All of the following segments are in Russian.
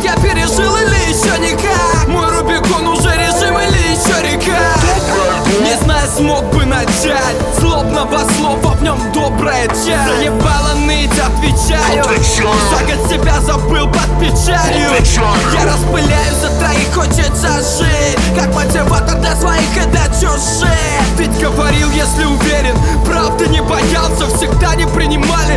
я пережил или еще никак? Мой Рубикон уже режим или еще река? Не знаю, смог бы начать. Злобного слова в нем добрая часть. Заебало ныть, отвечаю. За год себя забыл под печалью. Я распыляю за троих, хочется жить. Как мотиватор для своих и для чужих. Ведь говорил, если уверен, правда не боялся. Всегда не принимали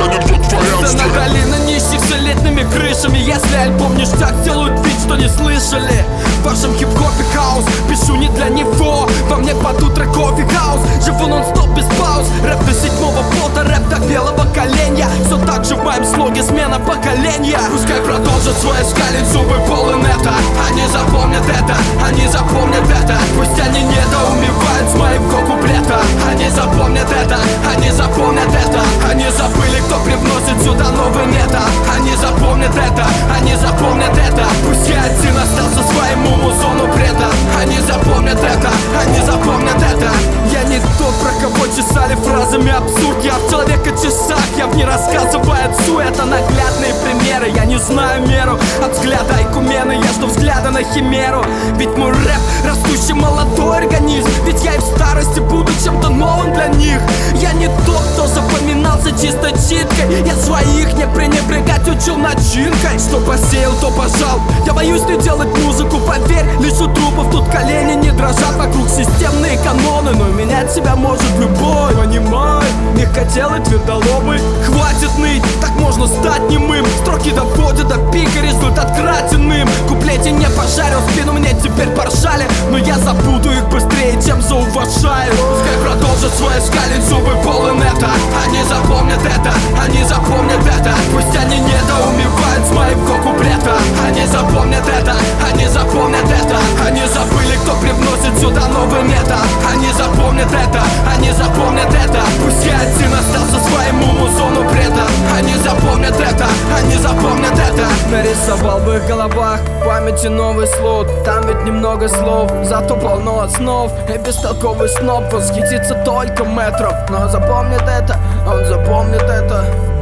награли на нищих с элитными крышами. Если альбом ништяк, делают вид, что не слышали. В вашем хип-хопе хаос, пишу не для него. Во мне под утро кофе хаус. Живу нон-стоп без пауз. Рэп до седьмого пота, рэп до белого коленя. Все так же в моем слоге смена поколения. Пускай продолжат свой скалить, зубы полон это. Они запомнят это, они запомнят это. Пусть они недоумевают с моего куплета. Они запомнят это, они запомнят это. Они забыли, кто привносит сюда новый метод. Они запомнят это, они запомнят это. Пусть я один остался своему музону предан. Они запомнят это, они запомнят это. Я не тот, про кого чесали фразами абсурд. Я в человека-часах, я в ней рассказываю отцу. Это наглядные примеры, я не знаю меру. От взгляда айкумены, я жду взгляда на химеру. Ведь мой рэп растущий молодой организм. Ведь я и в старости буду чем-то новым для них. Я не тот, кто запоминался чисто читкой. Я своих не пренебрегать учил начинкой. Что посеял, то пожал. Я боюсь не делать музыку, поверь. Лишь у трупов тут колени не дрожат. Вокруг системные каноны, но менять себя может любой. Понимай, мягкотелый, твердолобый. Хватит ныть, так можно стать немым. Строки доводят до пика, результат кратиным. Куплете не пожарил, спину мне теперь поржали. Но я забуду их быстрее, чем зауважаю. Пускай продолжат свой скалить, зубы полон это. Они запомнят это, они запомнят это. Пусть они недоумевают с моего куплета. Они запомнят это, они запомнят это. Они забыли, кто привносит сюда новый метод. Они запомнят это, они запомнят это. Пусть я один остался своему музону предан. Они запомнят это, они запомнят это. Нарисовал в их головах в памяти новый слот. Там ведь немного слов, зато полно основ. И бестолковый сноб восхитится только метром. Но запомнит это, он запомнит это.